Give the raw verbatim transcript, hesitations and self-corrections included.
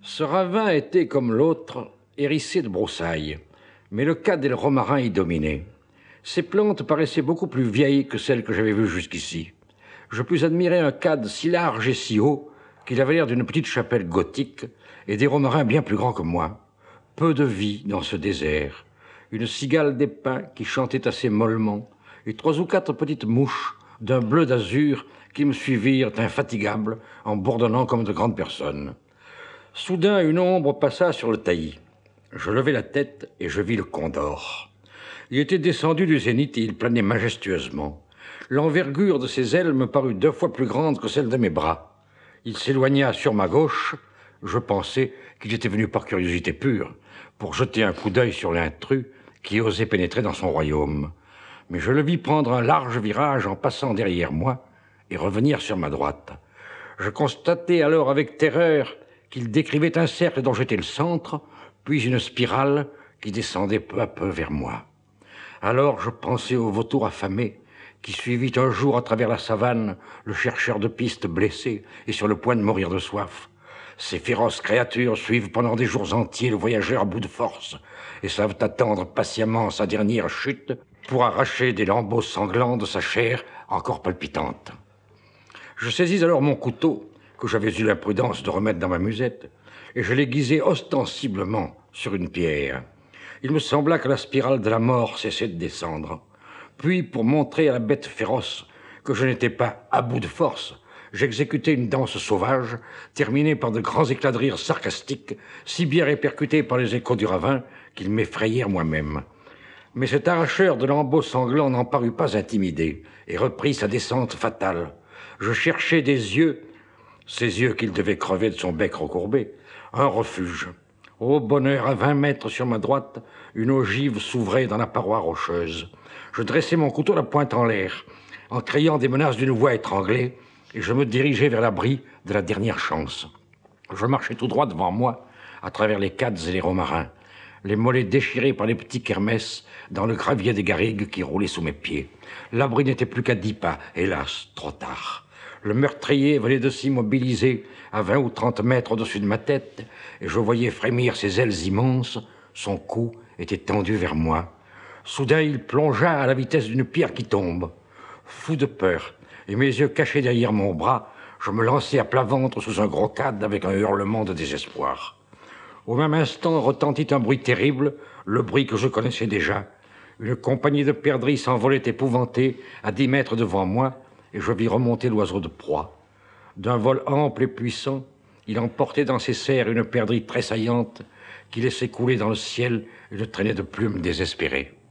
Ce ravin était, comme l'autre, hérissé de broussailles, mais le cad et le romarin y dominaient. Ces plantes paraissaient beaucoup plus vieilles que celles que j'avais vues jusqu'ici. Je pus admirer un cad si large et si haut qu'il avait l'air d'une petite chapelle gothique, et des romarins bien plus grands que moi. Peu de vie dans ce désert. Une cigale des pins qui chantait assez mollement, et trois ou quatre petites mouches d'un bleu d'azur qui me suivirent infatigables en bourdonnant comme de grandes personnes. Soudain, une ombre passa sur le taillis. Je levai la tête et je vis le condor. Il était descendu du zénith et il planait majestueusement. L'envergure de ses ailes me parut deux fois plus grande que celle de mes bras. Il s'éloigna sur ma gauche. Je pensai qu'il était venu par curiosité pure, pour jeter un coup d'œil sur l'intrus qui osait pénétrer dans son royaume. Mais je le vis prendre un large virage en passant derrière moi et revenir sur ma droite. Je constatai alors avec terreur qu'il décrivait un cercle dont j'étais le centre, puis une spirale qui descendait peu à peu vers moi. Alors je pensai au vautour affamé qui suivit un jour à travers la savane le chercheur de pistes blessé et sur le point de mourir de soif. Ces féroces créatures suivent pendant des jours entiers le voyageur à bout de force et savent attendre patiemment sa dernière chute pour arracher des lambeaux sanglants de sa chair encore palpitante. Je saisis alors mon couteau, que j'avais eu l'imprudence de remettre dans ma musette, et je l'aiguisai ostensiblement sur une pierre. Il me sembla que la spirale de la mort cessait de descendre. Puis, pour montrer à la bête féroce que je n'étais pas à bout de force, j'exécutai une danse sauvage, terminée par de grands éclats de rire sarcastiques, si bien répercutés par les échos du ravin qu'ils m'effrayèrent moi-même. Mais cet arracheur de lambeaux sanglants n'en parut pas intimidé et reprit sa descente fatale. Je cherchais des yeux, ces yeux qu'il devait crever de son bec recourbé, un refuge. Ô bonheur, à vingt mètres sur ma droite, une ogive s'ouvrait dans la paroi rocheuse. Je dressai mon couteau la pointe en l'air, en criant des menaces d'une voix étranglée, et je me dirigeai vers l'abri de la dernière chance. Je marchais tout droit devant moi, à travers les cads et les romarins, les mollets déchirés par les petits kermesses dans le gravier des garrigues qui roulaient sous mes pieds. L'abri n'était plus qu'à dix pas, hélas, trop tard. Le meurtrier venait de s'immobiliser à vingt ou trente mètres au-dessus de ma tête, et je voyais frémir ses ailes immenses. Son cou était tendu vers moi. Soudain, il plongea à la vitesse d'une pierre qui tombe. Fou de peur, et mes yeux cachés derrière mon bras, je me lançai à plat ventre sous un gros cad avec un hurlement de désespoir. Au même instant retentit un bruit terrible, le bruit que je connaissais déjà. Une compagnie de perdrix s'envolait épouvantée à dix mètres devant moi, et je vis remonter l'oiseau de proie. D'un vol ample et puissant, il emportait dans ses serres une perdrix tressaillante qui laissait couler dans le ciel une traînée de plumes désespérées.